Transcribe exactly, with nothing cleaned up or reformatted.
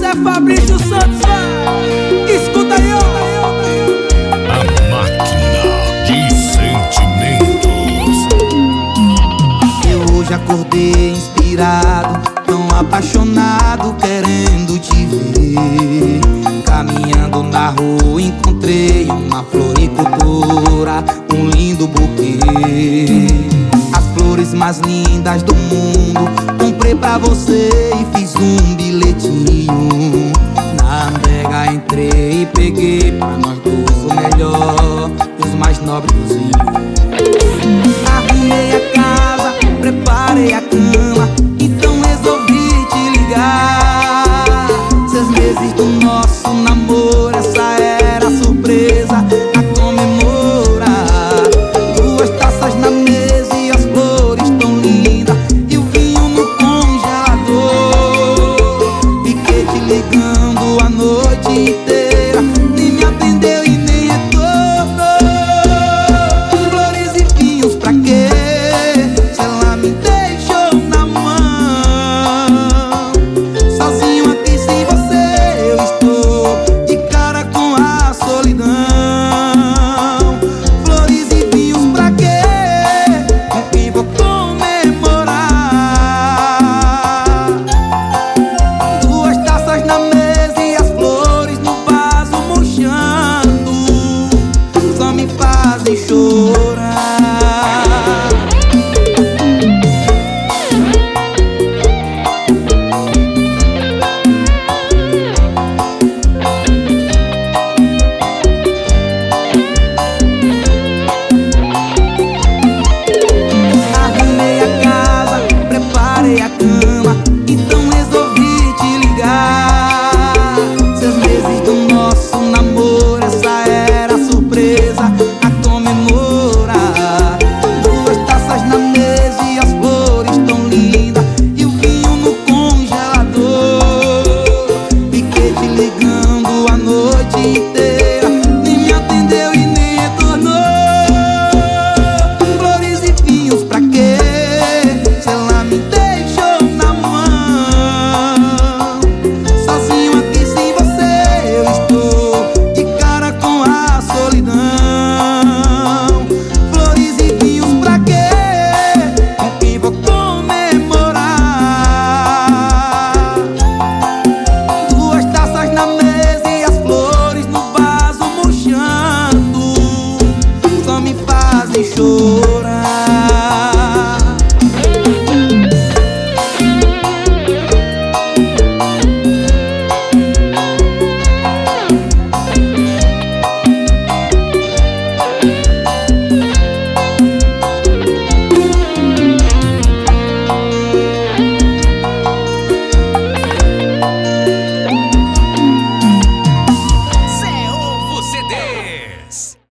Zé Fabrício Santos, escuta aí, ó. A máquina de sentimentos. Eu hoje acordei inspirado, tão apaixonado, querendo te ver. Caminhando na rua encontrei uma floricultora, um lindo buquê. As flores mais lindas do mundo comprei pra você e fiz um